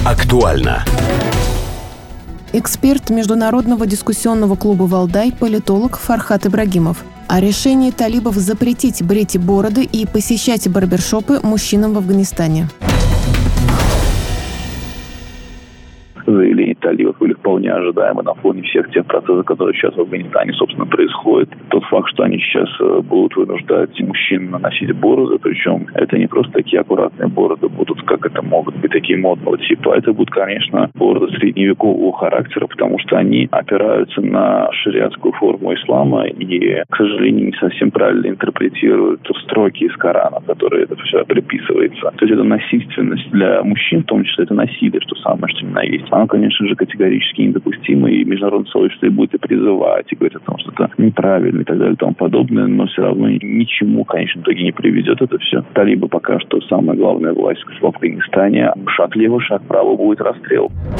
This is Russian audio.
Актуально. Эксперт Международного дискуссионного клуба «Валдай», политолог Фархат Ибрагимов. О решении талибов запретить брить бороды и посещать барбершопы мужчинам в Афганистане. Заявления талибов были вполне ожидаемы на фоне всех тех процессов, которые сейчас в Афганистане, собственно, происходят. Тот факт, что они сейчас будут вынуждать мужчин носить бороды, причем это не просто такие аккуратные бороды будут, как это могут быть, такие модного типа. Это будут, конечно, бороды средневекового характера, потому что они опираются на шариатскую форму ислама и, к сожалению, не совсем правильно интерпретируют строки из Корана, которые это все приписывается. То есть это насильственность для мужчин, в том числе это насилие, что самое, что ни на есть. Оно, конечно же, категорически недопустимо, и международное сообщество и будет и призывать, и говорить о том, что это неправильно и так далее и тому подобное, но все равно ничему, конечно, в итоге не приведет это все. Талибы пока что самая главная власть в Афганистане. Шаг лево, шаг право, будет расстрел.